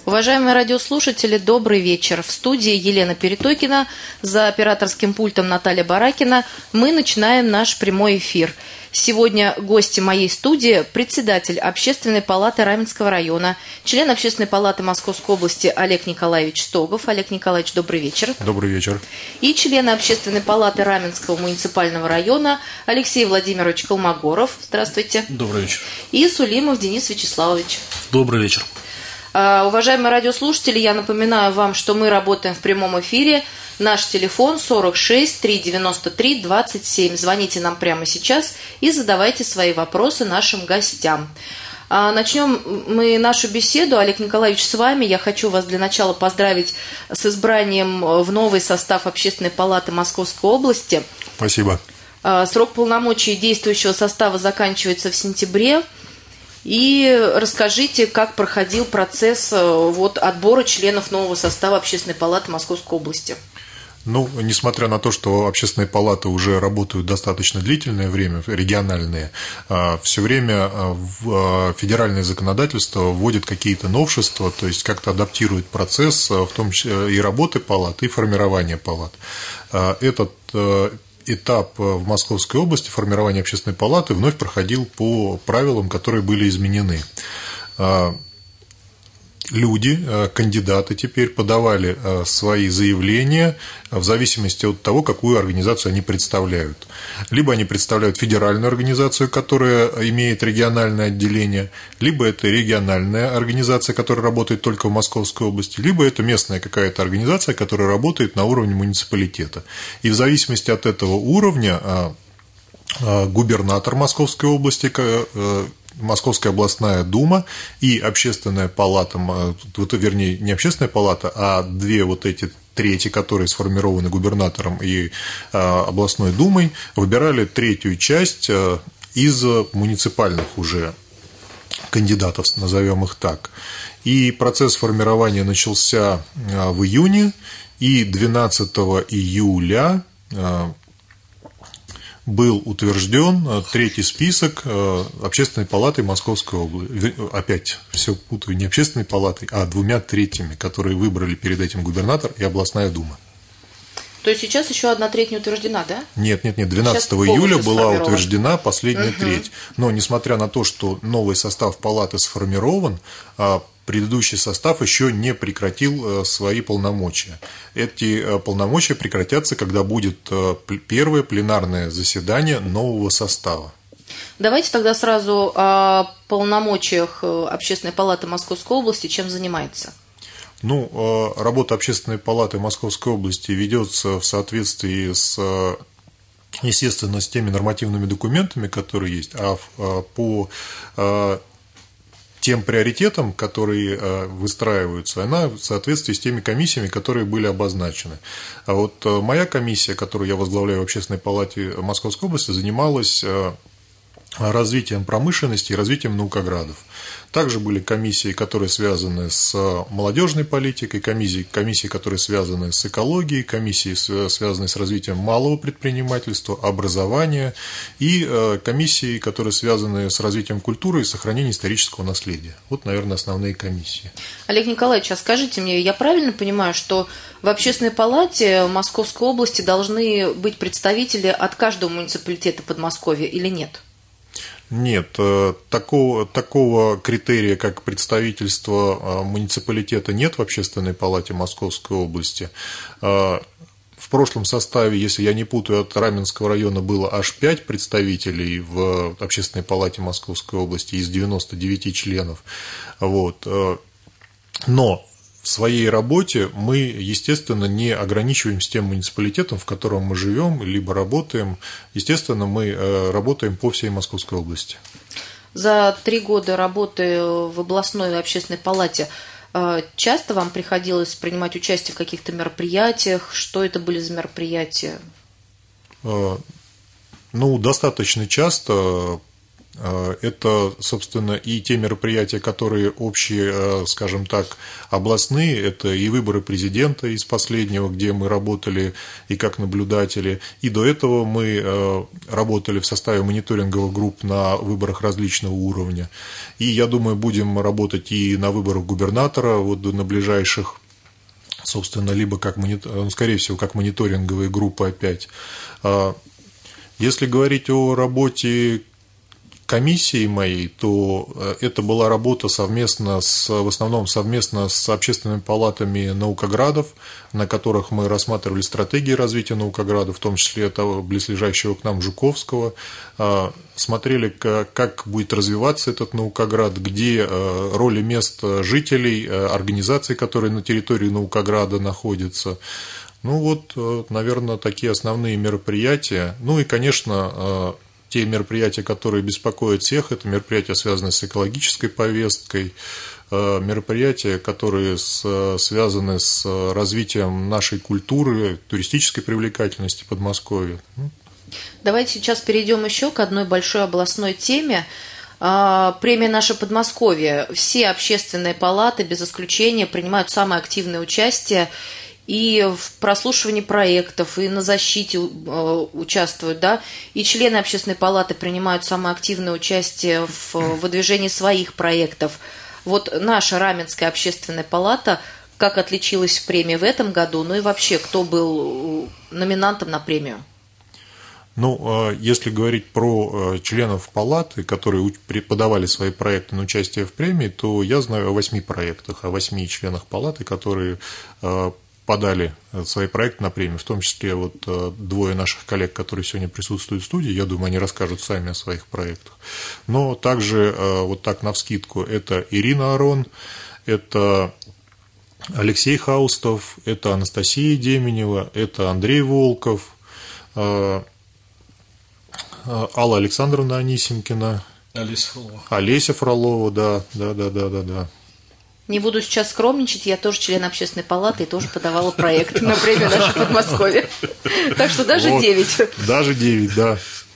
Уважаемые радиослушатели, добрый вечер. В студии Елена Перетокина, за операторским пультом Наталья Баракина. Мы начинаем наш прямой эфир. Сегодня гости моей студии – председатель Общественной палаты Раменского района, член Общественной палаты Московской области Олег Николаевич Стогов. Олег Николаевич, добрый вечер. Добрый вечер. И член Общественной палаты Раменского муниципального района Алексей Владимирович Колмогоров. Здравствуйте. Добрый вечер. И Сулимов Денис Вячеславович. Добрый вечер. Уважаемые радиослушатели, я напоминаю вам, что мы работаем в прямом эфире. Наш телефон 46 393 27. Звоните нам прямо сейчас и задавайте свои вопросы нашим гостям. Начнем мы нашу беседу. Олег Николаевич, с вами. Я хочу вас для начала поздравить с избранием в новый состав Общественной палаты Московской области. Спасибо. Срок полномочий действующего состава заканчивается в сентябре. И расскажите, как проходил процесс отбора членов нового состава Общественной палаты Московской области. Несмотря на то, что общественные палаты уже работают достаточно длительное время, региональные, все время федеральное законодательство вводит какие-то новшества, то есть как-то адаптирует процесс, в том числе и работы палат, и формирования палат. Этот этап в Московской области формирования общественной палаты вновь проходил по правилам, которые были изменены. Люди, кандидаты теперь подавали свои заявления в зависимости от того, какую организацию они представляют. Либо они представляют федеральную организацию, которая имеет региональное отделение, либо это региональная организация, которая работает только в Московской области, либо это местная какая-то организация, которая работает на уровне муниципалитета. И в зависимости от этого уровня губернатор Московской области, Московская областная дума и общественная палата, вернее, не общественная палата, а две эти трети, которые сформированы губернатором и областной думой, выбирали третью часть из муниципальных уже кандидатов, назовем их так. И процесс формирования начался в июне, и 12 июля был утвержден третий список Общественной палаты Московской области. Опять все путаю, не Общественной палатой, а двумя третьими, которые выбрали перед этим губернатор и областная дума. То есть сейчас еще одна треть не утверждена, да? Нет. 12 июля была утверждена последняя треть. Но несмотря на то, что новый состав палаты сформирован, предыдущий состав еще не прекратил свои полномочия. Эти полномочия прекратятся, когда будет первое пленарное заседание нового состава. Давайте тогда сразу о полномочиях Общественной палаты Московской области, чем занимается. Работа Общественной палаты Московской области ведется в соответствии естественно, с теми нормативными документами, которые есть, а по тем приоритетам, которые выстраиваются, она в соответствии с теми комиссиями, которые были обозначены. А моя комиссия, которую я возглавляю в Общественной палате Московской области, занималась развитием промышленности и развитием наукоградов. Также были комиссии, которые связаны с молодежной политикой, комиссии, которые связаны с экологией, комиссии, связанные с развитием малого предпринимательства, образования, и комиссии, которые связаны с развитием культуры и сохранением исторического наследия. Наверное, основные комиссии. Олег Николаевич, а скажите мне, я правильно понимаю, что в Общественной палате Московской области должны быть представители от каждого муниципалитета Подмосковья или нет? Нет, такого критерия, как представительство муниципалитета, нет в Общественной палате Московской области. В прошлом составе, если я не путаю, от Раменского района было аж 5 представителей в Общественной палате Московской области из 99 членов. Но в своей работе мы, естественно, не ограничиваемся тем муниципалитетом, в котором мы живем, либо работаем. Естественно, мы работаем по всей Московской области. За 3 года работы в областной общественной палате часто вам приходилось принимать участие в каких-то мероприятиях? Что это были за мероприятия? Достаточно часто. Это, собственно, и те мероприятия, которые общие, скажем так, областные, это и выборы президента из последнего, где мы работали и как наблюдатели, и до этого мы работали в составе мониторинговых групп на выборах различного уровня. И, я думаю, будем работать и на выборах губернатора, вот на ближайших, собственно, либо как, скорее всего, как мониторинговые группы опять. Если говорить о работе комиссии моей, то это была работа в основном совместно с общественными палатами наукоградов, на которых мы рассматривали стратегии развития наукограда, в том числе этого близлежащего к нам Жуковского, смотрели, как будет развиваться этот наукоград, где роли мест жителей, организаций, которые на территории наукограда находятся. Ну вот, наверное, такие основные мероприятия. Ну и, конечно, те мероприятия, которые беспокоят всех, это мероприятия, связанные с экологической повесткой, мероприятия, которые связаны с развитием нашей культуры, туристической привлекательности Подмосковья. Давайте сейчас перейдем еще к одной большой областной теме. Премия «Наше Подмосковье». Все общественные палаты, без исключения, принимают самое активное участие и в прослушивании проектов, и на защите участвуют, да, и члены общественной палаты принимают самое активное участие в выдвижении своих проектов. Вот наша Раменская общественная палата, как отличилась премия в этом году, ну и вообще, кто был номинантом на премию? Ну, если говорить про членов палаты, которые подавали свои проекты на участие в премии, то я знаю о 8 проектах, о 8 членах палаты, которые подали свои проекты на премию, в том числе вот двое наших коллег, которые сегодня присутствуют в студии, я думаю, они расскажут сами о своих проектах. Но также, вот так навскидку, это Ирина Арон, это Алексей Хаустов, это Анастасия Деменева, это Андрей Волков, Алла Александровна Анисимкина, Олеся Фролова, да. Не буду сейчас скромничать, я тоже член общественной палаты и тоже подавала проект на премию «Наше Подмосковье». Так что даже 9. Даже 9, да.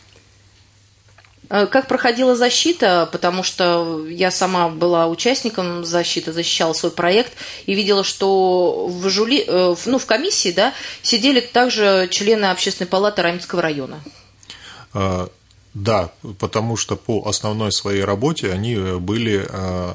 Как проходила защита, потому что я сама была участником защиты, защищала свой проект и видела, что в комиссии, да, сидели также члены общественной палаты Раменского района. Да, потому что по основной своей работе они были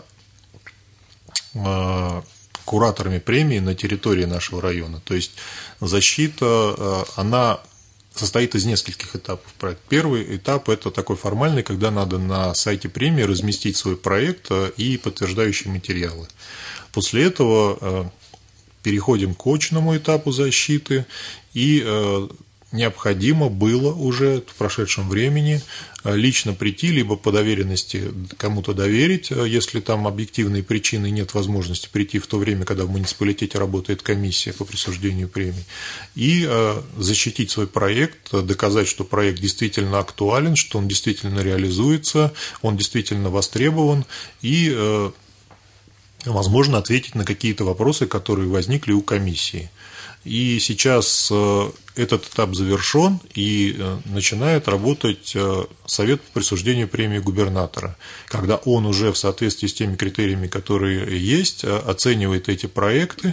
кураторами премии на территории нашего района. То есть защита, она состоит из нескольких этапов. Первый этап – это такой формальный, когда надо на сайте премии разместить свой проект и подтверждающие материалы. После этого переходим к очному этапу защиты, и необходимо было уже в прошедшем времени лично прийти, либо по доверенности кому-то доверить, если там объективные причины нет возможности прийти в то время, когда в муниципалитете работает комиссия по присуждению премий, и защитить свой проект, доказать, что проект действительно актуален, что он действительно реализуется, он действительно востребован, и, возможно, ответить на какие-то вопросы, которые возникли у комиссии. И сейчас этот этап завершен, и начинает работать Совет по присуждению премии губернатора, когда он уже в соответствии с теми критериями, которые есть, оценивает эти проекты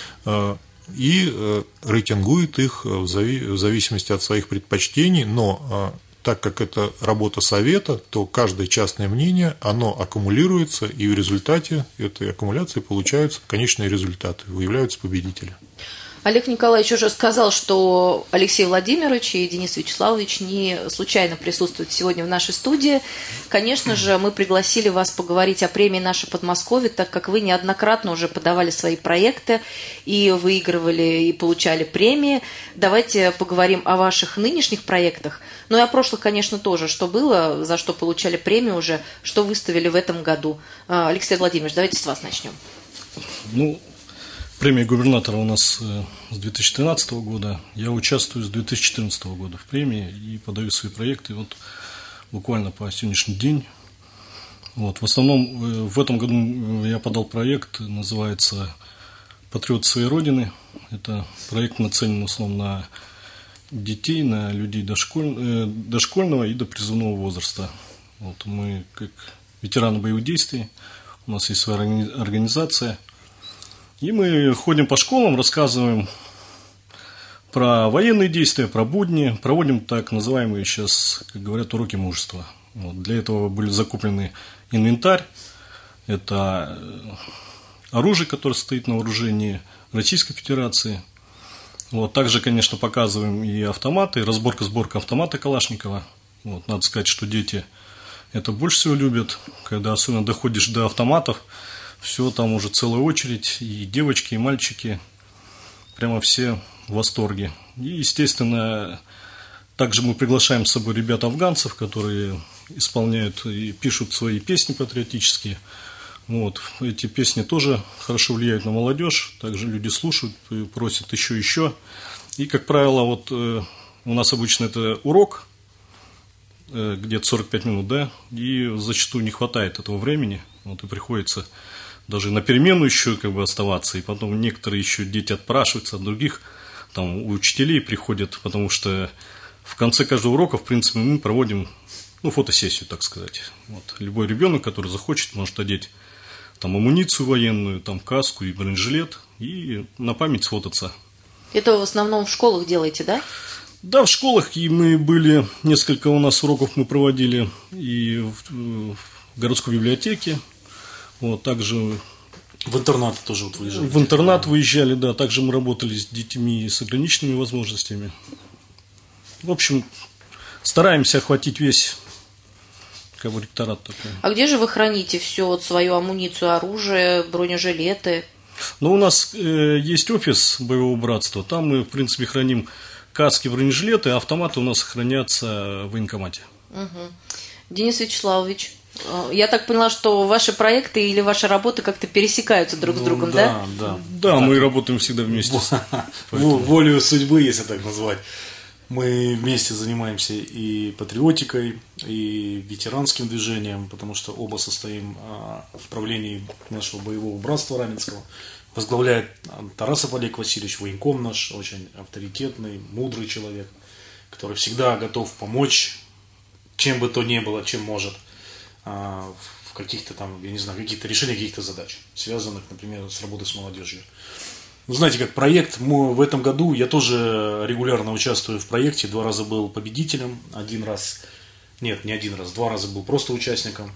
и рейтингует их в зависимости от своих предпочтений, но так как это работа совета, то каждое частное мнение, оно аккумулируется, и в результате этой аккумуляции получаются конечные результаты, выявляются победители. Олег Николаевич уже сказал, что Алексей Владимирович и Денис Вячеславович не случайно присутствуют сегодня в нашей студии. Конечно же, мы пригласили вас поговорить о премии «Наше Подмосковье», так как вы неоднократно уже подавали свои проекты и выигрывали, и получали премии. Давайте поговорим о ваших нынешних проектах, ну и о прошлых, конечно, тоже. Что было, за что получали премию уже, что выставили в этом году. Алексей Владимирович, давайте с вас начнем. Премия губернатора у нас с 2013 года. Я участвую с 2014 года в премии и подаю свои проекты буквально по сегодняшний день. В основном в этом году я подал проект, называется «Патриот своей Родины». Это проект нацелен в основном на детей, на людей дошкольного и до призывного возраста. Вот мы, как ветераны боевых действий, у нас есть своя организация. И мы ходим по школам, рассказываем про военные действия, про будни. Проводим так называемые сейчас, как говорят, уроки мужества. Вот. Для этого были закуплены инвентарь. Это оружие, которое стоит на вооружении Российской Федерации. Вот. Также, конечно, показываем и автоматы, разборка-сборка автомата Калашникова. Вот. Надо сказать, что дети это больше всего любят, когда особенно доходишь до автоматов. Все, там уже целая очередь, и девочки, и мальчики, прямо все в восторге. И, естественно, также мы приглашаем с собой ребят-афганцев, которые исполняют и пишут свои песни патриотические. Вот. Эти песни тоже хорошо влияют на молодежь, также люди слушают, просят еще. И, как правило, вот у нас обычно это урок, где-то 45 минут, да, и зачастую не хватает этого времени, вот, и приходится даже на перемену еще как бы оставаться, и потом некоторые еще дети отпрашиваются от других, там, у учителей приходят, потому что в конце каждого урока, в принципе, мы проводим, фотосессию, так сказать. Вот. Любой ребенок, который захочет, может одеть там амуницию военную, там каску и бронежилет, и на память сфотаться. Это вы в основном в школах делаете, да? Да, в школах, и мы были, несколько у нас уроков мы проводили и в городской библиотеке, вот, также в интернат тоже вот выезжали. В интернат выезжали, да, также мы работали с детьми с ограниченными возможностями. В общем, стараемся охватить весь как бы ректорат такой. А где же вы храните все, вот, свою амуницию, оружие, бронежилеты? Ну, у нас есть офис боевого братства, там мы, в принципе, храним каски, бронежилеты, а автоматы у нас хранятся в военкомате. Угу. Денис Вячеславович, я так поняла, что ваши проекты или ваша работа как-то пересекаются друг с другом, да? Да, мы работаем всегда вместе. Волею судьбы, если так назвать. Мы вместе занимаемся и патриотикой, и ветеранским движением, потому что оба состоим в правлении нашего боевого братства Раменского. Возглавляет Тарасов Олег Васильевич, военком наш, очень авторитетный, мудрый человек, который всегда готов помочь, чем бы то ни было, чем может, в каких-то там, я не знаю, каких-то решениях каких-то задач, связанных, например, с работой с молодежью. Ну, знаете, как проект, в этом году я тоже регулярно участвую в проекте, 2 раза был победителем, 2 раза был просто участником.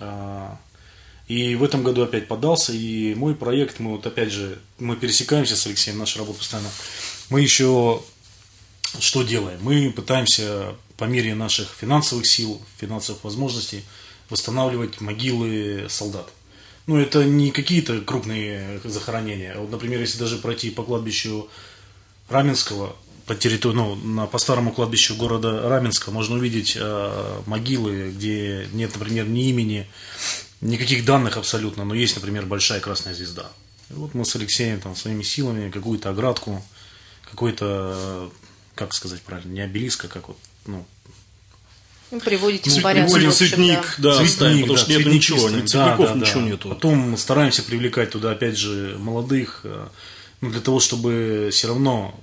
И в этом году опять подался, и мой проект, мы пересекаемся с Алексеем, наша работа постоянно. Мы еще что делаем? Мы пытаемся по мере наших финансовых сил, финансовых возможностей восстанавливать могилы солдат. Это не какие-то крупные захоронения. Вот, например, если даже пройти по кладбищу Раменского, по старому кладбищу города Раменска, можно увидеть могилы, где нет, например, ни имени, никаких данных абсолютно, но есть, например, большая красная звезда. И вот мы с Алексеем там своими силами какую-то оградку, какой-то, как сказать правильно, не обелиск, а как вот, приводите в порядок. Цветник, да, цветник, потому что нет ничего, ни цветников, ничего нету. Потом стараемся привлекать туда, опять же, молодых, для того, чтобы все равно,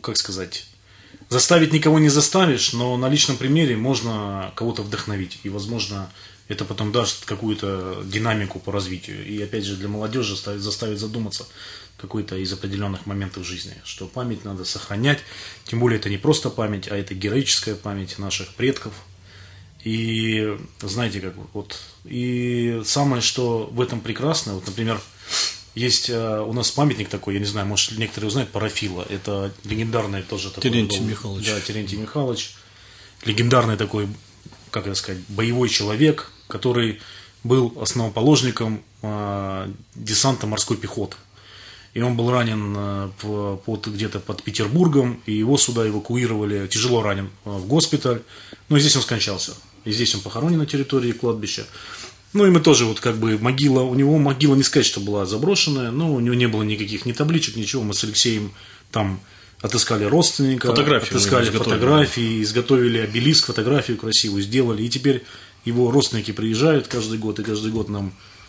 заставить никого не заставишь, но на личном примере можно кого-то вдохновить. И, возможно, это потом даст какую-то динамику по развитию. И, опять же, для молодежи заставит задуматься какой-то из определенных моментов жизни, что память надо сохранять. Тем более, это не просто память, а это героическая память наших предков. И знаете, и самое, что в этом прекрасное, например, есть у нас памятник такой, я не знаю, может, некоторые узнают, Парафила. Это легендарный тоже такой. Терентий Михайлович. Да, Терентий Михайлович. Легендарный такой, боевой человек, который был основоположником десанта морской пехоты. И он был ранен где-то под Петербургом, и его сюда эвакуировали, тяжело ранен, в госпиталь. И здесь он скончался. И здесь он похоронен на территории кладбища. И мы тоже, могила, у него могила, не сказать, что была заброшенная, но у него не было никаких ни табличек, ничего. Мы с Алексеем там отыскали родственника, отыскали фотографии, изготовили обелиск, фотографию красивую сделали. И теперь его родственники приезжают каждый год, и каждый год нам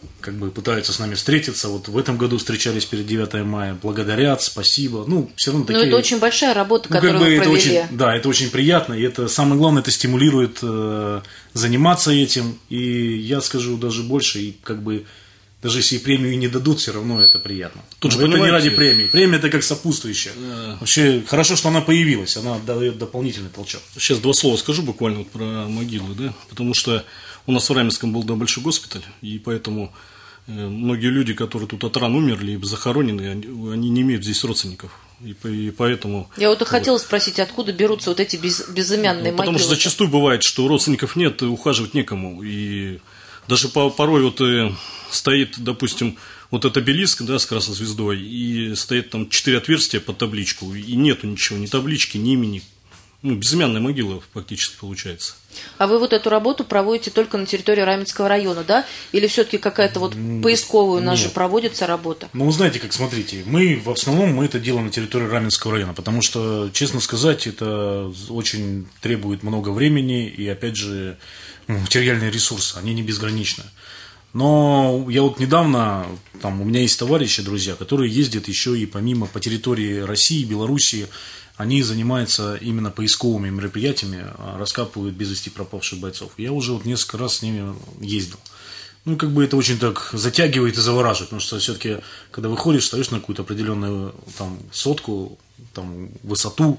как бы пытаются с нами встретиться. Вот в этом году встречались перед 9 мая, благодарят, спасибо. Ну, все равно такие... Но это очень большая работа, Ну, которую как бы вы провели. это очень, да, это очень приятно, и это самое главное, это стимулирует заниматься этим. И я скажу даже больше, и как бы даже если и премию не дадут, все равно это приятно. Тут же это не понимаете, ради премии. Премия это как сопутствующая. Вообще хорошо, что она появилась, она дает дополнительный толчок. Сейчас два слова скажу буквально вот про могилы, да, потому что у нас в Раменском был большой госпиталь, и поэтому многие люди, которые тут от ран умерли и захоронены, они не имеют здесь родственников. И поэтому... Я вот и хотела спросить, откуда берутся вот эти безымянные могилы? Потому что зачастую бывает, что родственников нет, и ухаживать некому. И даже порой вот стоит, допустим, вот этот обелиск, да, с красной звездой, и стоит там 4 отверстия под табличку, и нету ничего, ни таблички, ни имени. Ну, безымянная могила фактически получается. А вы вот эту работу проводите только на территории Раменского района, да? Или все-таки какая-то вот поисковая у нас же проводится работа? Ну, вы знаете, как, смотрите, в основном мы это делаем на территории Раменского района, потому что, честно сказать, это очень требует много времени, и, опять же, материальные ресурсы, они не безграничны. Но я вот недавно, там у меня есть товарищи, друзья, которые ездят еще и помимо по территории России, Белоруссии, они занимаются именно поисковыми мероприятиями, раскапывают без вести пропавших бойцов. Я уже вот несколько раз с ними ездил. Ну, как бы это очень так затягивает и завораживает, потому что все-таки, когда выходишь, встаешь на какую-то определенную там сотку, там высоту,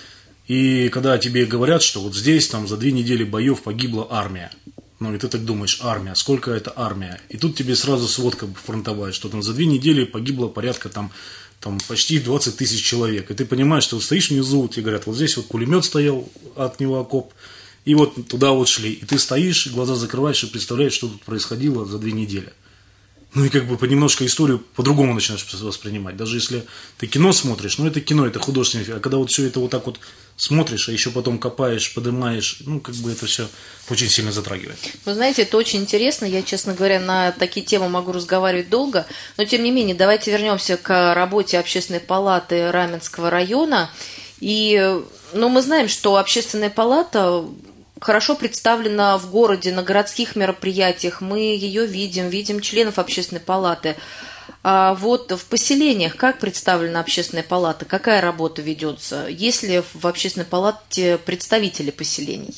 и когда тебе говорят, что вот здесь там за 2 недели боев погибла армия. Ну, и ты так думаешь, армия, сколько это армия? И тут тебе сразу сводка фронтовая, что там за 2 недели погибло порядка там почти 20 тысяч человек. И ты понимаешь, что вот стоишь внизу, тебе говорят, вот здесь вот пулемет стоял, от него окоп, и вот туда вот шли. И ты стоишь, глаза закрываешь и представляешь, что тут происходило за 2 недели. Ну и как бы понемножку историю по-другому начинаешь воспринимать. Даже если ты кино смотришь, ну это кино, это художественный фильм. А когда вот все это вот так вот смотришь, а еще потом копаешь, поднимаешь, ну как бы это все очень сильно затрагивает. Вы знаете, это очень интересно. Я, честно говоря, на такие темы могу разговаривать долго. Но, тем не менее, давайте вернемся к работе Общественной палаты Раменского района. И, мы знаем, что Общественная палата хорошо представлена в городе, на городских мероприятиях. Мы ее видим членов Общественной палаты. А вот в поселениях как представлена Общественная палата? Какая работа ведется? Есть ли в Общественной палате представители поселений?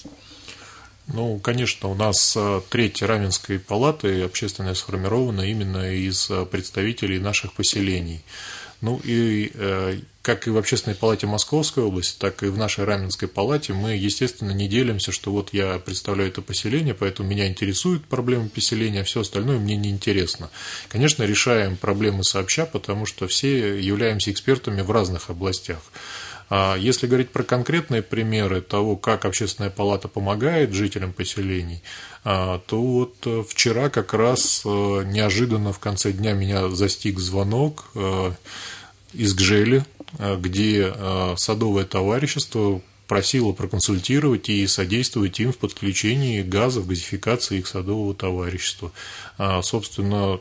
Ну, конечно, у нас треть Раменской палаты общественная сформирована именно из представителей наших поселений. Ну и как и в Общественной палате Московской области, так и в нашей Раменской палате мы, естественно, не делимся, что вот я представляю это поселение, поэтому меня интересуют проблемы поселения, а все остальное мне не интересно. Конечно, решаем проблемы сообща, потому что все являемся экспертами в разных областях. Если говорить про конкретные примеры того, как Общественная палата помогает жителям поселений, то вот вчера как раз неожиданно в конце дня меня застиг звонок из Гжели, где садовое товарищество просило проконсультировать и содействовать им в подключении газа, в газификации их садового товарищества. Собственно,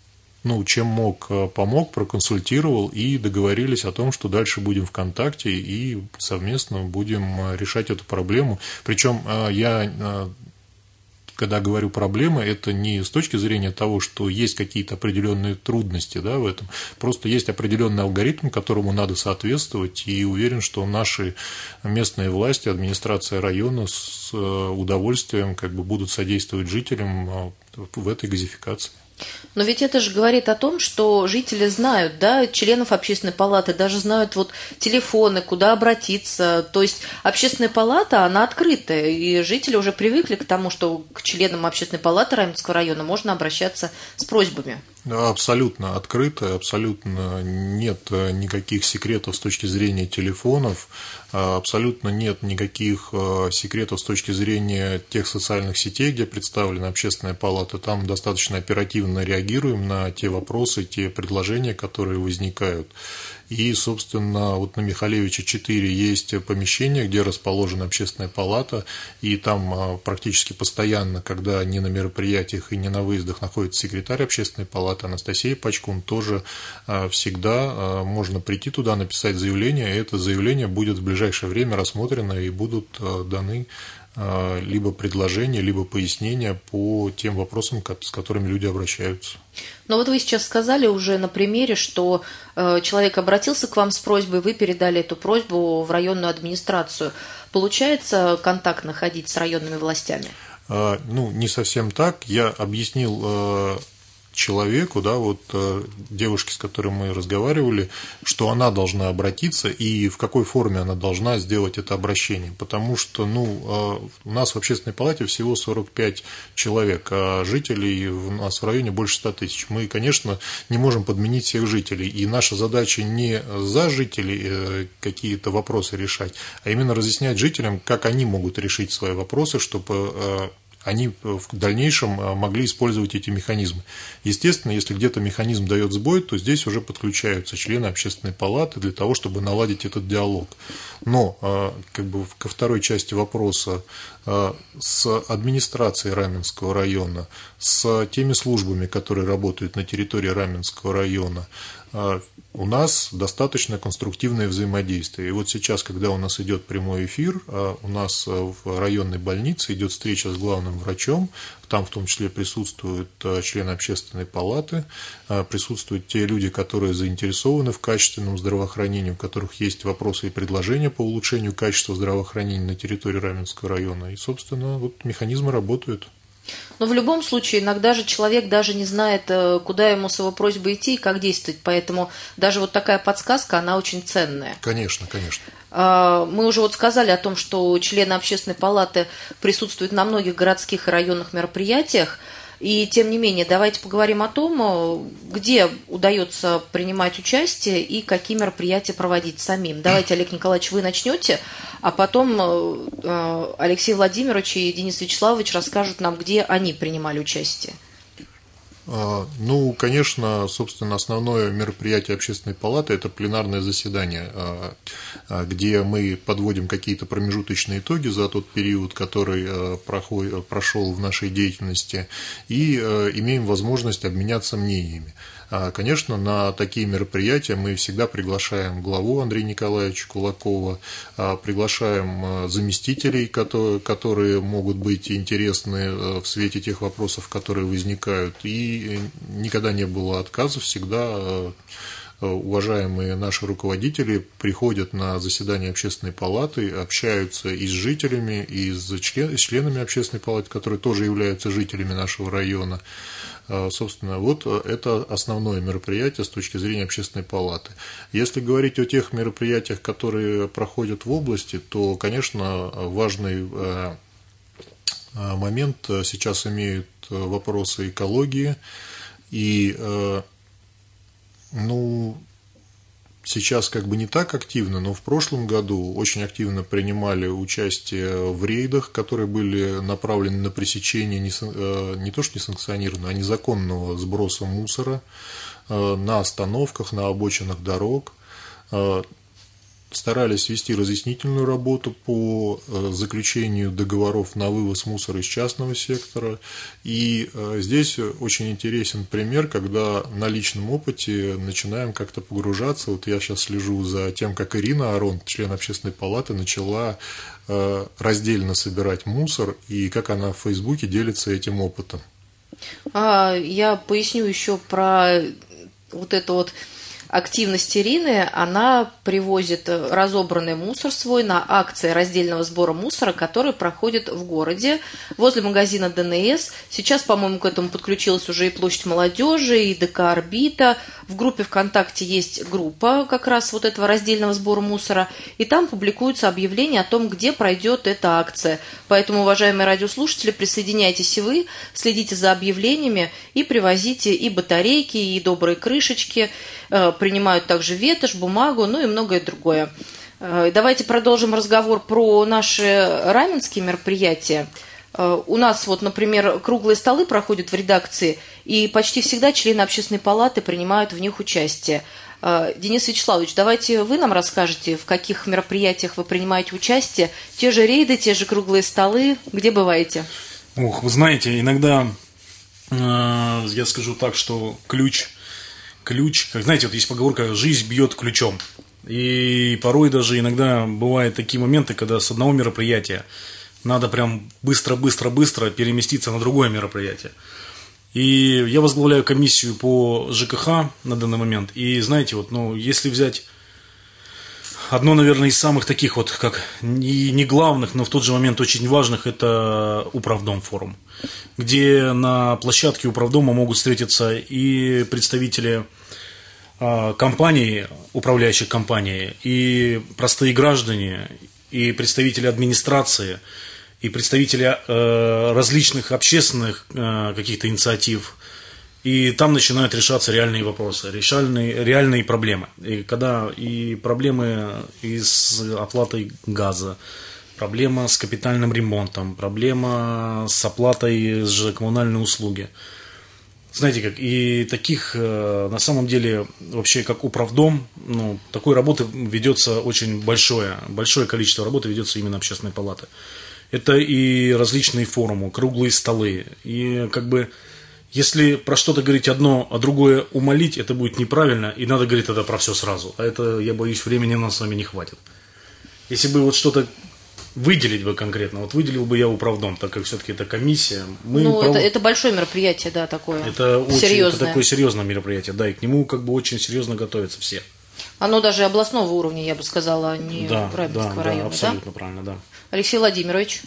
чем мог, помог, проконсультировал, и договорились о том, что дальше будем в контакте и совместно будем решать эту проблему. Причем я, когда говорю проблемы, это не с точки зрения того, что есть какие-то определенные трудности, да, в этом. Просто есть определенный алгоритм, которому надо соответствовать, и уверен, что наши местные власти, администрация района с удовольствием будут содействовать жителям в этой газификации. Но ведь это же говорит о том, что жители знают, да, членов Общественной палаты, даже знают вот телефоны, куда обратиться. То есть Общественная палата, она открытая, и жители уже привыкли к тому, что к членам Общественной палаты Раменского района можно обращаться с просьбами. Абсолютно открыто, абсолютно нет никаких секретов с точки зрения телефонов, абсолютно нет никаких секретов с точки зрения тех социальных сетей, где представлена Общественная палата. Там достаточно оперативно реагируем на те вопросы, те предложения, которые возникают. И, собственно, вот на Михалевича 4 есть помещение, где расположена Общественная палата, и там практически постоянно, когда не на мероприятиях и не на выездах находится секретарь Общественной палаты Анастасия Пачкун, тоже всегда можно прийти туда, написать заявление, и это заявление будет в ближайшее время рассмотрено, и будут даны либо предложения, либо пояснения по тем вопросам, с которыми люди обращаются. Но вот вы сейчас сказали уже на примере, что человек обратился к вам с просьбой, вы передали эту просьбу в районную администрацию. Получается контакт находить с районными властями? Не совсем так. Я объяснил человеку, девушке, с которой мы разговаривали, что она должна обратиться и в какой форме она должна сделать это обращение. Потому что у нас в общественной палате всего 45 человек, а жителей у нас в районе больше 100 тысяч. Мы, конечно, не можем подменить всех жителей. И наша задача не за жителей какие-то вопросы решать, а именно разъяснять жителям, как они могут решить свои вопросы, чтобы они в дальнейшем могли использовать эти механизмы. Естественно, если где-то механизм дает сбой, то здесь уже подключаются члены общественной палаты для того, чтобы наладить этот диалог. Но ко второй части вопроса, с администрацией Раменского района, с теми службами, которые работают на территории Раменского района, у нас достаточно конструктивное взаимодействие. И вот сейчас, когда у нас идет прямой эфир, у нас в районной больнице идет встреча с главным врачом, там в том числе присутствуют члены общественной палаты, присутствуют те люди, которые заинтересованы в качественном здравоохранении, у которых есть вопросы и предложения по улучшению качества здравоохранения на территории Раменского района. И, собственно, механизмы работают. Но в любом случае, иногда же человек даже не знает, куда ему с его просьбой идти и как действовать. Поэтому даже такая подсказка, она очень ценная. Конечно, конечно. Мы уже сказали о том, что члены общественной палаты присутствуют на многих городских и районных мероприятиях. И тем не менее, давайте поговорим о том, где удается принимать участие и какие мероприятия проводить самим. Давайте, Олег Николаевич, вы начнете, а потом Алексей Владимирович и Денис Вячеславович расскажут нам, где они принимали участие. Конечно, собственно, основное мероприятие общественной палаты – это пленарное заседание, где мы подводим какие-то промежуточные итоги за тот период, который прошел в нашей деятельности, и имеем возможность обменяться мнениями. Конечно, на такие мероприятия мы всегда приглашаем главу Андрея Николаевича Кулакова, приглашаем заместителей, которые могут быть интересны в свете тех вопросов, которые возникают. И никогда не было отказов, всегда уважаемые наши руководители приходят на заседание общественной палаты, общаются и с жителями, и с членами общественной палаты, которые тоже являются жителями нашего района. Собственно, это основное мероприятие с точки зрения общественной палаты. Если говорить о тех мероприятиях, которые проходят в области, то, конечно, важный момент сейчас имеют вопросы экологии. И, сейчас не так активно, но в прошлом году очень активно принимали участие в рейдах, которые были направлены на пресечение не то что несанкционированного, а незаконного сброса мусора на остановках, на обочинах дорог. Старались вести разъяснительную работу по заключению договоров на вывоз мусора из частного сектора. И здесь очень интересен пример, когда на личном опыте начинаем как-то погружаться. Я сейчас слежу за тем, как Ирина Арон, член общественной палаты, начала раздельно собирать мусор, и как она в Фейсбуке делится этим опытом. Я поясню еще про эту активность Ирины. Она привозит разобранный мусор свой на акции раздельного сбора мусора, которые проходят в городе возле магазина ДНС. Сейчас, по-моему, к этому подключилась уже и Площадь молодежи, и ДК «Орбита». В группе ВКонтакте есть группа как раз этого раздельного сбора мусора, и там публикуются объявления о том, где пройдет эта акция. Поэтому, уважаемые радиослушатели, присоединяйтесь и вы, следите за объявлениями и привозите и батарейки, и добрые крышечки, принимают также ветошь, бумагу, и многое другое. Давайте продолжим разговор про наши раменские мероприятия. У нас, например, круглые столы проходят в редакции, и почти всегда члены общественной палаты принимают в них участие. Денис Вячеславович, давайте вы нам расскажете, в каких мероприятиях вы принимаете участие. Те же рейды, те же круглые столы, где бываете? Вы знаете, иногда я скажу так, что ключ, как знаете, есть поговорка «жизнь бьет ключом». И порой даже иногда бывают такие моменты, когда с одного мероприятия надо прям быстро-быстро-быстро переместиться на другое мероприятие. И я возглавляю комиссию по ЖКХ на данный момент. И знаете, вот, ну, если взять одно, наверное, из самых таких вот, как не главных, но в тот же момент очень важных, это Управдом форум, где на площадке Управдома могут встретиться и представители компаний, управляющих компаний, и простые граждане, и представители администрации, и представители различных общественных каких-то инициатив. И там начинают решаться реальные вопросы, реальные проблемы. И проблемы с оплатой газа, проблема с капитальным ремонтом, проблема с оплатой же коммунальной услуги. Знаете как, и таких на самом деле вообще как Управдом, ну, такой работы ведется очень большое количество работы ведется именно общественной палаты. Это и различные форумы, круглые столы, и как бы если про что-то говорить одно, а другое умалить, это будет неправильно, и надо говорить тогда про все сразу. А это, я боюсь, времени нам с вами не хватит. Если бы вот что-то выделить бы конкретно, вот выделил бы я Управдом, так как все-таки это комиссия. Это большое мероприятие, да, такое. Это серьезное. Это такое серьезное мероприятие, да, и к нему как бы очень серьезно готовятся все. Оно даже областного уровня, я бы сказала, а не Раменского района, абсолютно правильно, да. Алексей Владимирович.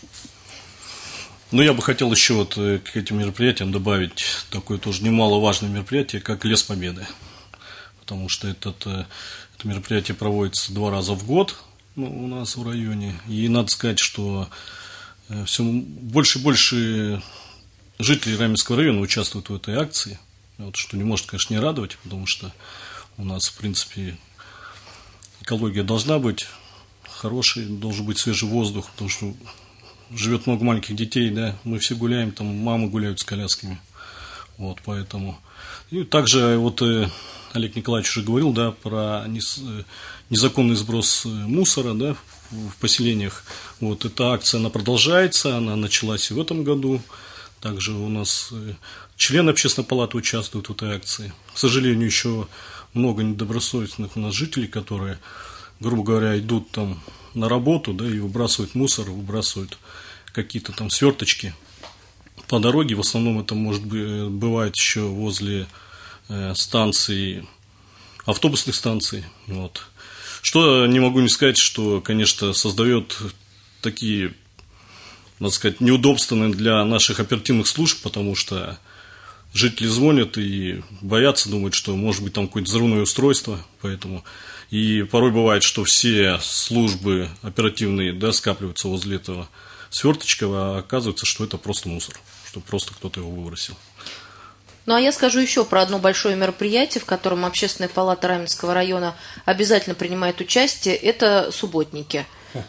Ну, я бы хотел еще вот к этим мероприятиям добавить такое тоже немаловажное мероприятие, как Лес Победы. Потому что это мероприятие проводится 2 раза в год, ну, у нас в районе. И надо сказать, что все больше и больше жителей Раменского района участвуют в этой акции. Вот, что не может, конечно, не радовать, потому что у нас, в принципе, экология должна быть хорошей, должен быть свежий воздух, потому что живет много маленьких детей, да, мы все гуляем, там мамы гуляют с колясками, вот, поэтому. И также вот Олег Николаевич уже говорил, да, про незаконный сброс мусора, да, в поселениях. Вот, эта акция, она продолжается, она началась и в этом году. Также у нас члены общественной палаты участвуют в этой акции. К сожалению, еще много недобросовестных у нас жителей, которые, грубо говоря, идут там на работу, да, и выбрасывают мусор, выбрасывают какие-то там сверточки по дороге. В основном это бывает еще возле станций, автобусных станций. Вот. Что не могу не сказать, что, конечно, создает такие, надо сказать, неудобства для наших оперативных служб, потому что жители звонят и боятся, думают, что может быть там какое-то взрывное устройство, поэтому. И порой бывает, что все службы оперативные, да, скапливаются возле этого сверточка, а оказывается, что это просто мусор, что просто кто-то его выбросил. Ну, а я скажу еще про одно большое мероприятие, в котором Общественная палата Раменского района обязательно принимает участие. Это субботники.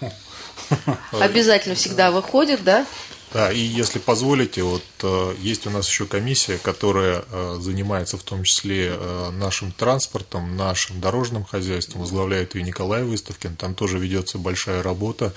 Обязательно всегда выходит, да? Да, и если позволите, вот есть у нас еще комиссия, которая занимается в том числе нашим транспортом, нашим дорожным хозяйством, возглавляет ее Николай Выставкин, там тоже ведется большая работа.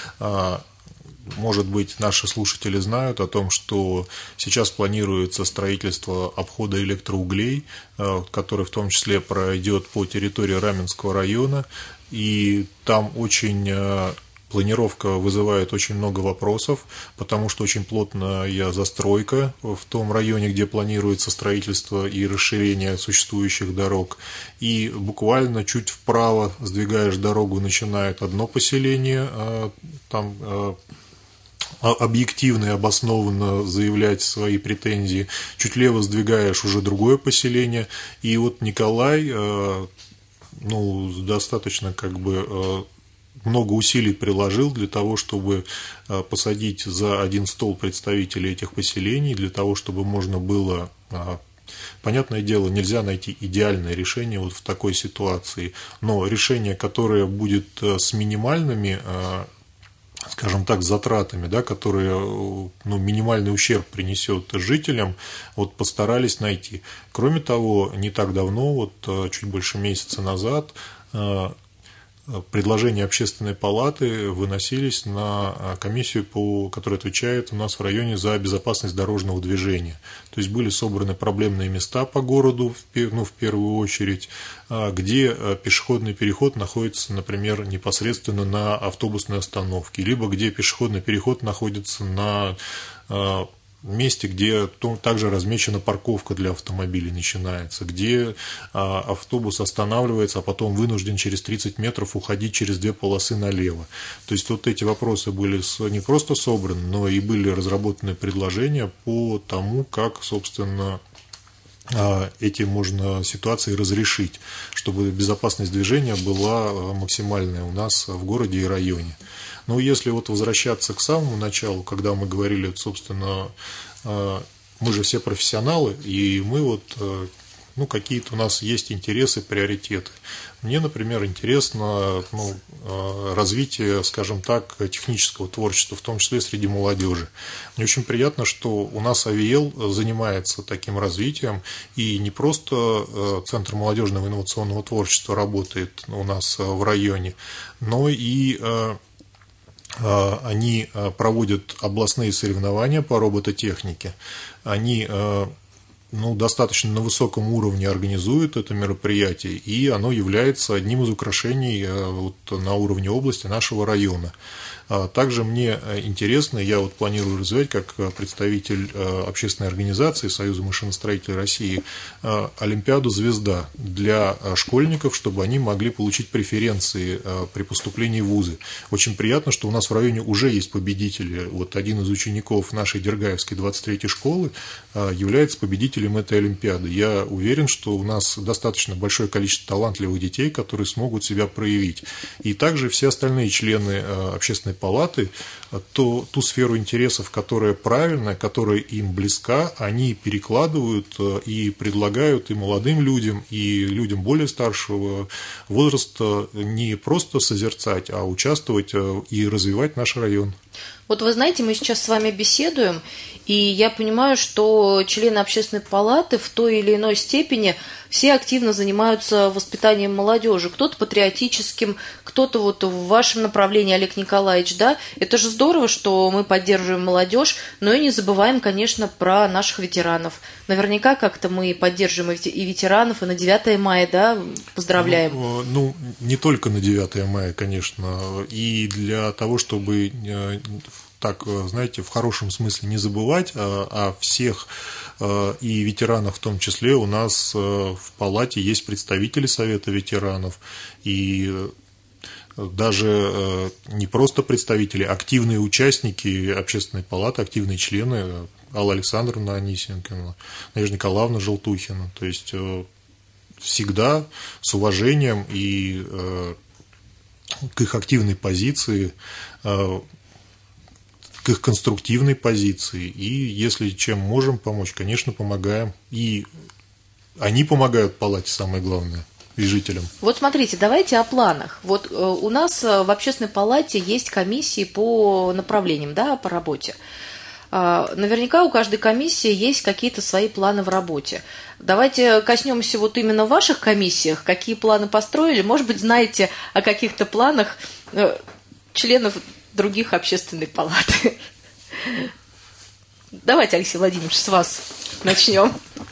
Может быть, наши слушатели знают о том, что сейчас планируется строительство обхода электроуглей, который в том числе пройдет по территории Раменского района, и там планировка вызывает очень много вопросов, потому что очень плотная застройка в том районе, где планируется строительство и расширение существующих дорог. И буквально чуть вправо сдвигаешь дорогу, начинает одно поселение, там объективно и обоснованно заявлять свои претензии. Чуть лево сдвигаешь уже другое поселение. И вот Николай, достаточно много усилий приложил для того, чтобы посадить за один стол представителей этих поселений, для того, чтобы можно было, понятное дело, нельзя найти идеальное решение вот в такой ситуации, но решение, которое будет с минимальными, скажем так, затратами, да, которые минимальный ущерб принесет жителям, вот постарались найти. Кроме того, не так давно, вот чуть больше месяца назад, предложения общественной палаты выносились на комиссию, которая отвечает у нас в районе за безопасность дорожного движения. То есть были собраны проблемные места по городу, в первую очередь, где пешеходный переход находится, например, непосредственно на автобусной остановке, либо где пешеходный переход находится на месте, где также размечена парковка для автомобилей начинается, где автобус останавливается, а потом вынужден через 30 метров уходить через 2 полосы налево. То есть вот эти вопросы были не просто собраны, но и были разработаны предложения по тому, как, собственно, эти можно ситуации разрешить, чтобы безопасность движения была максимальная у нас в городе и районе. Но если вот возвращаться к самому началу, когда мы говорили, собственно, мы же все профессионалы, и мы вот, какие-то у нас есть интересы, приоритеты. Мне, например, интересно развитие, скажем так, технического творчества, в том числе среди молодежи. Мне очень приятно, что у нас АВИЭЛ занимается таким развитием, и не просто Центр молодежного инновационного творчества работает у нас в районе, но и они проводят областные соревнования по робототехнике. Они достаточно на высоком уровне организуют это мероприятие, и оно является одним из украшений на уровне области нашего района. Также мне интересно, я планирую развивать как представитель общественной организации Союза машиностроителей России Олимпиаду «Звезда» для школьников, чтобы они могли получить преференции при поступлении в вузы. Очень приятно, что у нас в районе уже есть победители. Один из учеников нашей Дергаевской 23-й школы является победителем этой Олимпиады. Я уверен, что у нас достаточно большое количество талантливых детей, которые смогут себя проявить. И также все остальные члены общественной палаты, ту сферу интересов, которая правильная, которая им близка, они перекладывают и предлагают и молодым людям, и людям более старшего возраста не просто созерцать, а участвовать и развивать наш район. Вот вы знаете, мы сейчас с вами беседуем, и я понимаю, что члены общественной палаты в той или иной степени все активно занимаются воспитанием молодежи. Кто-то патриотическим, кто-то в вашем направлении, Олег Николаевич, да? Это же здорово, что мы поддерживаем молодежь, но и не забываем, конечно, про наших ветеранов. Наверняка как-то мы поддерживаем и ветеранов, и на 9 мая, да, поздравляем. Не только на 9 мая, конечно, и для того, чтобы так, знаете, в хорошем смысле не забывать о всех и ветеранах в том числе. У нас в палате есть представители Совета ветеранов, и даже не просто представители, активные участники общественной палаты, активные члены, Алла Александровна Анисенкина, Надежда Николаевна Желтухина. То есть всегда с уважением и к их активной позиции, к их конструктивной позиции. И если чем можем помочь, конечно, помогаем. И они помогают палате, самое главное, и жителям. Вот смотрите, давайте о планах. У нас в общественной палате есть комиссии по направлениям, да, по работе. Наверняка у каждой комиссии есть какие-то свои планы в работе. Давайте коснемся именно в ваших комиссиях, какие планы построили. Может быть, знаете о каких-то планах членов других общественных палат. Давайте, Алексей Владимирович, с вас начнем.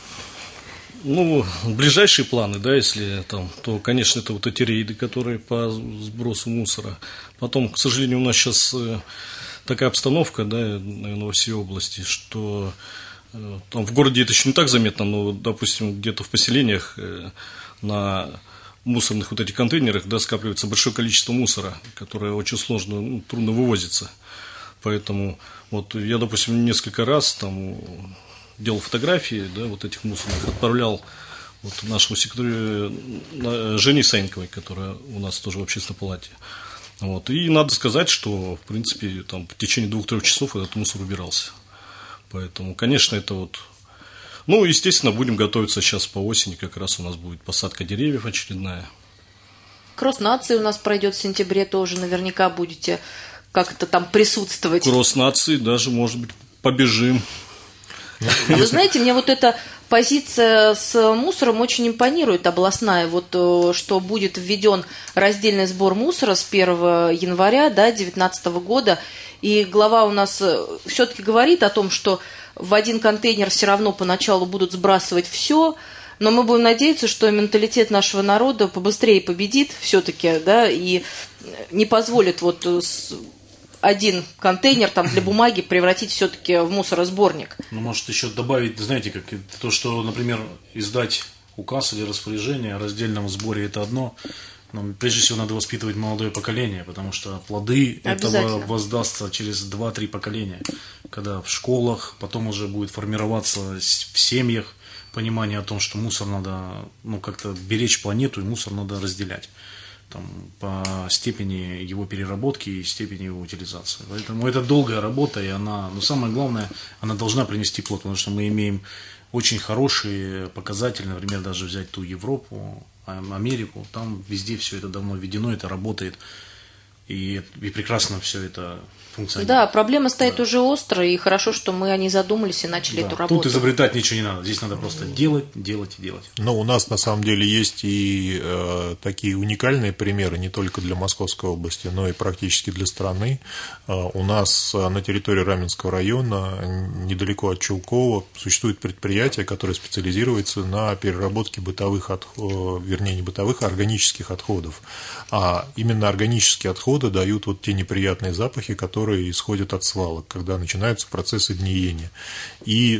Ближайшие планы, да, если то, конечно, это эти рейды, которые по сбросу мусора. Потом, к сожалению, у нас сейчас такая обстановка, да, наверное, во всей области, что там в городе это еще не так заметно, но, допустим, где-то в поселениях на мусорных этих контейнерах, да, скапливается большое количество мусора, которое очень сложно, трудно вывозится. Поэтому я, допустим, несколько раз делал фотографии, да, этих мусорных, отправлял нашему секретарю Жене Саенковой, которая у нас тоже в общественной палате. И надо сказать, что, в принципе, в течение 2-3 часов этот мусор убирался. Поэтому, конечно, это естественно, будем готовиться сейчас по осени, как раз у нас будет посадка деревьев очередная. Кросс нации у нас пройдет в сентябре, тоже наверняка будете как-то там присутствовать. Кросс нации, даже, может быть, побежим. Вы знаете, мне это позиция с мусором очень импонирует областная. Вот что будет введен раздельный сбор мусора с 1 января 2019 года. И глава у нас все-таки говорит о том, что в один контейнер все равно поначалу будут сбрасывать все, но мы будем надеяться, что менталитет нашего народа побыстрее победит все-таки, да, и не позволит вот один контейнер там для бумаги превратить все-таки в мусоросборник. Ну, может, еще добавить, знаете, как то, что, например, издать указ или распоряжение о раздельном сборе – это одно. Но прежде всего надо воспитывать молодое поколение, потому что плоды этого воздастся через 2-3 поколения, когда в школах, потом уже будет формироваться в семьях понимание о том, что мусор надо, ну, как-то беречь планету, и мусор надо разделять там, по степени его переработки и степени его утилизации. Поэтому это долгая работа, и она, но самое главное, она должна принести плод, потому что мы имеем очень хорошие показатели, например, даже взять ту Европу, Америку, там везде все это давно введено, это работает, и прекрасно все это функционирует. Да, проблема стоит уже остро, и хорошо, что мы о ней задумались и начали эту работу. Тут изобретать ничего не надо, здесь надо просто делать, делать и делать. Но у нас на самом деле есть и такие уникальные примеры не только для Московской области, но и практически для страны. У нас на территории Раменского района, недалеко от Чулкова, существует предприятие, которое специализируется на переработке бытовых отходов, вернее не бытовых, а органических отходов. А именно органические отходы дают вот те неприятные запахи, которые исходят от свалок, когда начинаются процессы гниения. И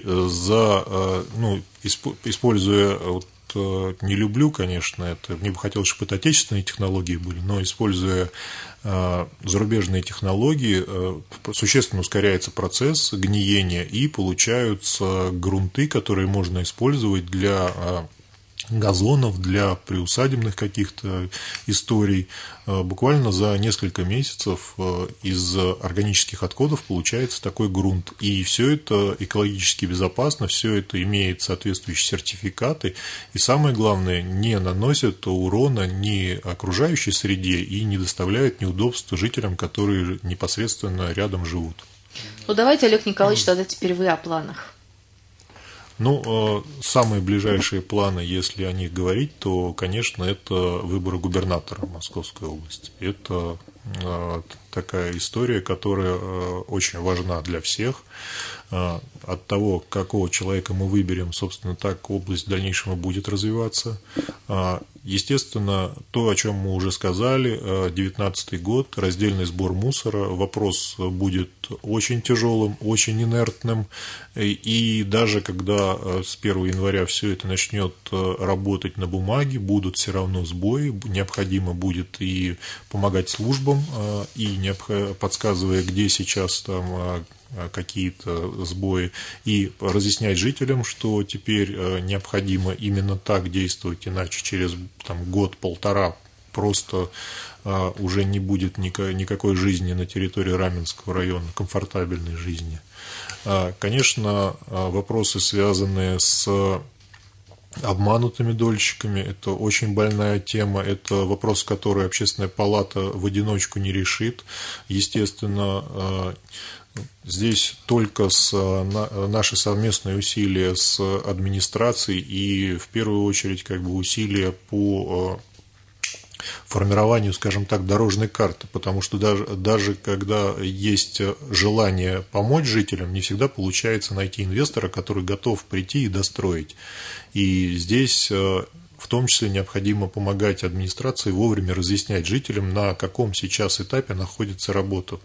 используя, не люблю, конечно, это, мне бы хотелось, чтобы это отечественные технологии были, но используя зарубежные технологии, существенно ускоряется процесс гниения, и получаются грунты, которые можно использовать для газонов, для приусадебных каких-то историй. Буквально за несколько месяцев из органических отходов получается такой грунт. И все это экологически безопасно, все это имеет соответствующие сертификаты. И самое главное, не наносит урона ни окружающей среде и не доставляет неудобств жителям, которые непосредственно рядом живут. Ну, давайте, Олег Николаевич, тогда теперь вы о планах. Ну, самые ближайшие планы, если о них говорить, то, конечно, это выборы губернатора Московской области. Это такая история, которая очень важна для всех. От того, какого человека мы выберем, собственно, так область в дальнейшем и будет развиваться. Естественно, то, о чем мы уже сказали, 2019 год, раздельный сбор мусора, вопрос будет очень тяжелым, очень инертным, и даже когда с 1 января все это начнет работать на бумаге, будут все равно сбои, необходимо будет и помогать службам, и подсказывая, где сейчас там какие-то сбои, и разъяснять жителям, что теперь необходимо именно так действовать, иначе через год-полтора просто уже не будет никакой жизни на территории Раменского района, комфортабельной жизни. Конечно, вопросы, связанные с обманутыми дольщиками, это очень больная тема, это вопрос, который Общественная палата в одиночку не решит. Естественно, здесь только наши совместные усилия с администрацией и, в первую очередь, усилия по формированию, скажем так, дорожной карты, потому что даже когда есть желание помочь жителям, не всегда получается найти инвестора, который готов прийти и достроить. И здесь в том числе необходимо помогать администрации вовремя разъяснять жителям, на каком сейчас этапе находится работа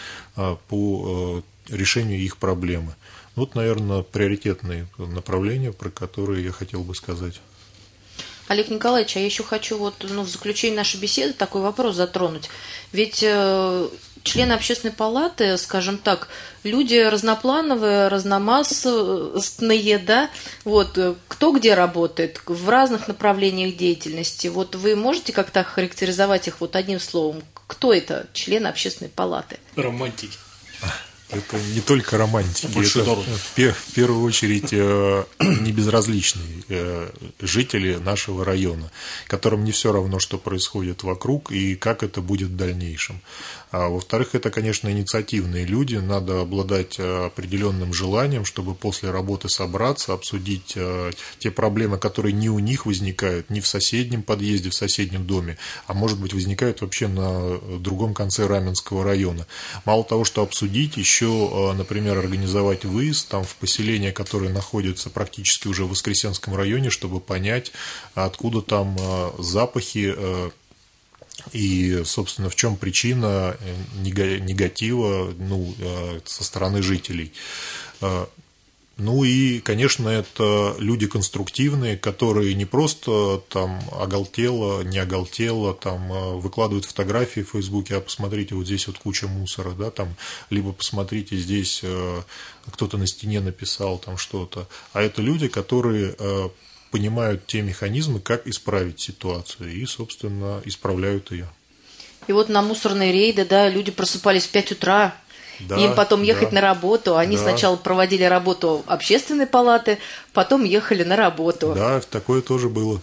по решению их проблемы. Вот, наверное, приоритетные направления, про которые я хотел бы сказать. Олег Николаевич, а я еще хочу в заключении нашей беседы такой вопрос затронуть. Ведь члены Общественной палаты, скажем так, люди разноплановые, разномастные, да, кто где работает, в разных направлениях деятельности. Вы можете как-то охарактеризовать их одним словом? Кто это члены Общественной палаты? Романтики. Это не только романтики, Большой это народ. в первую очередь небезразличные жители нашего района, которым не все равно, что происходит вокруг и как это будет в дальнейшем. А во-вторых, это, конечно, инициативные люди, надо обладать определенным желанием, чтобы после работы собраться, обсудить те проблемы, которые не у них возникают, не в соседнем подъезде, в соседнем доме, а может быть возникают вообще на другом конце Раменского района. Мало того, что обсудить, еще, например, организовать выезд там, в поселение, которое находится практически уже в Воскресенском районе, чтобы понять, откуда там запахи и, собственно, в чем причина негатива со стороны жителей. Ну и, конечно, это люди конструктивные, которые не просто там оголтело, не оголтело, там выкладывают фотографии в Фейсбуке, а посмотрите, вот здесь вот куча мусора, да, там, либо посмотрите, здесь кто-то на стене написал там что-то. А это люди, которые понимают те механизмы, как исправить ситуацию, и, собственно, исправляют ее. И вот на мусорные рейды, да, люди просыпались в 5 утра, Да, им потом ехать на работу. Они сначала проводили работу общественной палаты, потом ехали на работу. Да, такое тоже было.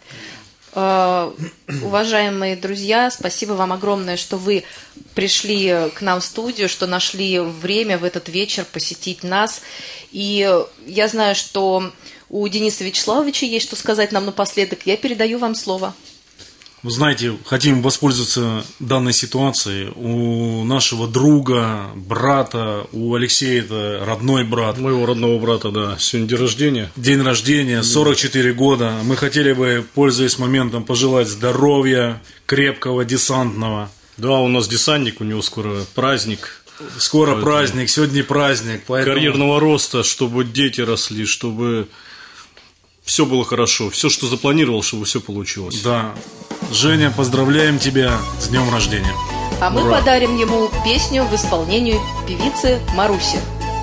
Уважаемые друзья, спасибо вам огромное, что вы пришли к нам в студию, что нашли время в этот вечер посетить нас. И я знаю, что у Дениса Вячеславовича есть что сказать нам напоследок. Я передаю вам слово. Вы знаете, хотим воспользоваться данной ситуацией. У нашего друга, брата, у Алексея это родной брат. Моего родного брата, да. Сегодня день рождения. День рождения, 44 года. Мы хотели бы, пользуясь моментом, пожелать здоровья, крепкого, десантного. Да, у нас десантник, у него скоро праздник. Скоро праздник, сегодня праздник. Поэтому... Карьерного роста, чтобы дети росли, чтобы все было хорошо. Все, что запланировал, чтобы все получилось. Да. Женя, поздравляем тебя с днем рождения. А мы подарим ему песню в исполнении певицы Маруси.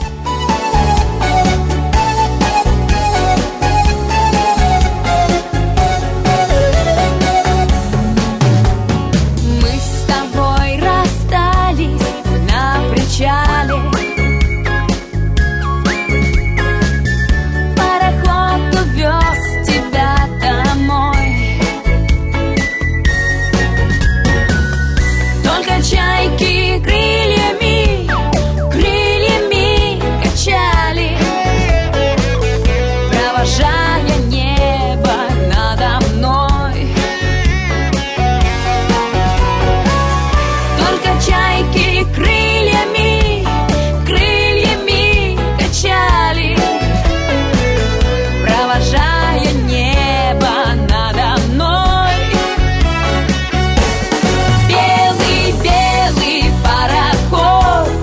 Мы с тобой расстались на причале. Пароход увез тебя домой. Только чайки крыльями качали, провожая небо надо мной. Только чайки крыльями качали, провожая небо надо мной. Белый пароход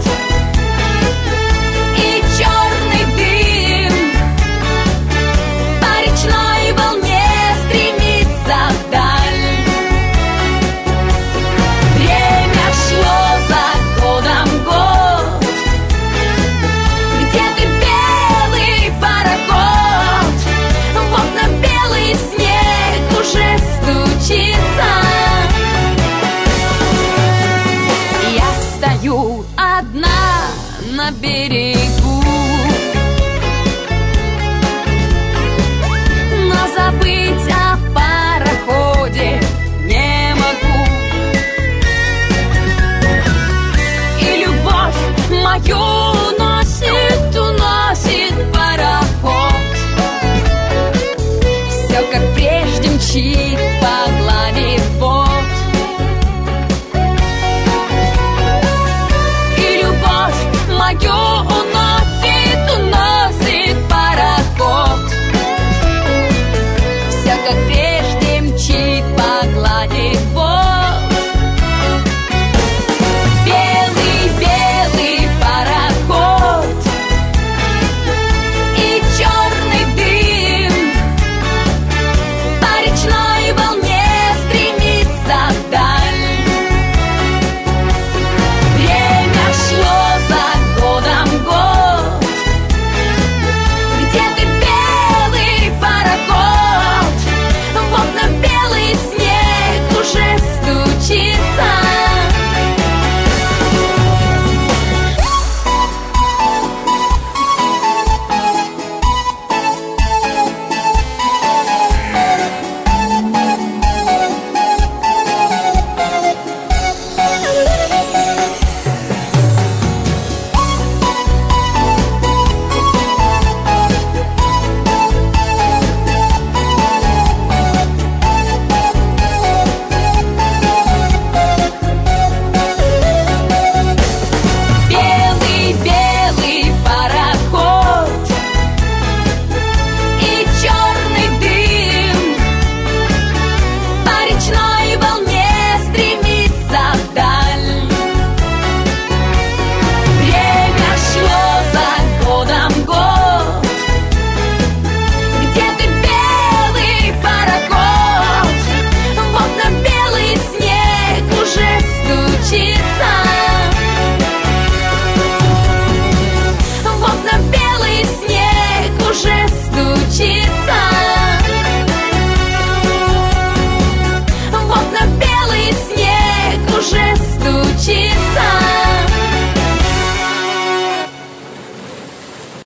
и черный дым по речной волне стремится вдаль. Время шло за годом год. Где ты, белый пароход? В окна белый снег уже стучится. Я стою одна на берегу.